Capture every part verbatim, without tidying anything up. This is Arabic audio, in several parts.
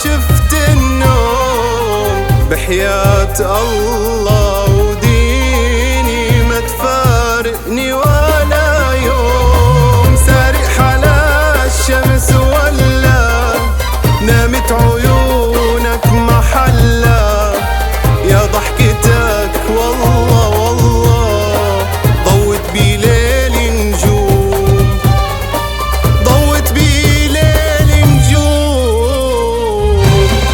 شفت النوم. بحياة الله وديني ما تفارقني ولا يوم. سارح على الشمس ولا نامت عيونك محلا، يا ضحكتك والله والله ضوت بليل نجوم، ضوت بليل نجوم.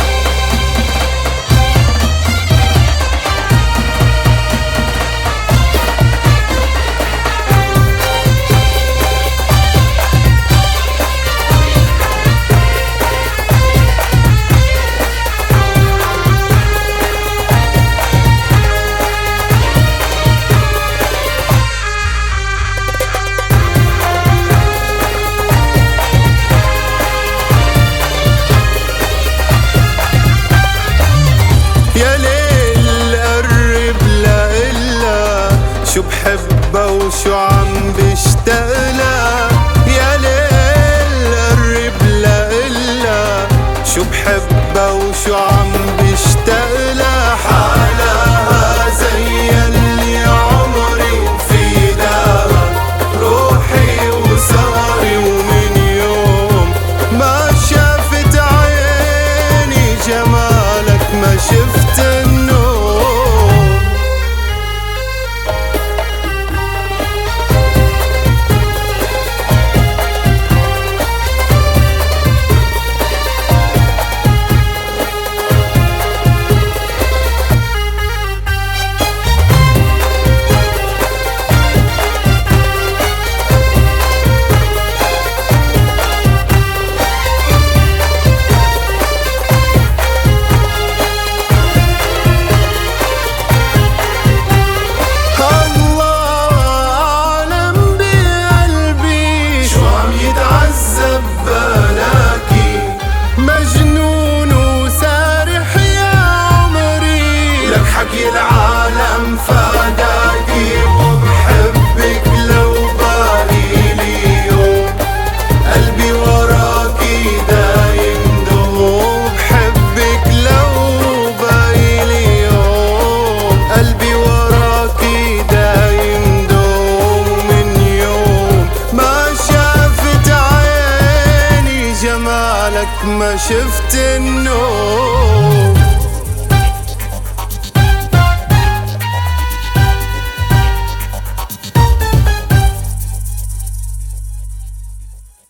شو بحبها وشو عم بشتاقلها، يا ليل قرب لإلها. شو بحبها وشو عم بشتاقلها، حالها زي اللي عمري وفداها روحي وسهري. ومن يوم ما شافت عيني جمالك ما شفت النور. حكي العالم فداكي وبحبك لو بالي اليوم. قلبي وراكي دايم دوم، بحبك لو بالي اليوم. قلبي وراكي دايم دوم. من يوم ما شافت عيني جمالك ما شفت النور.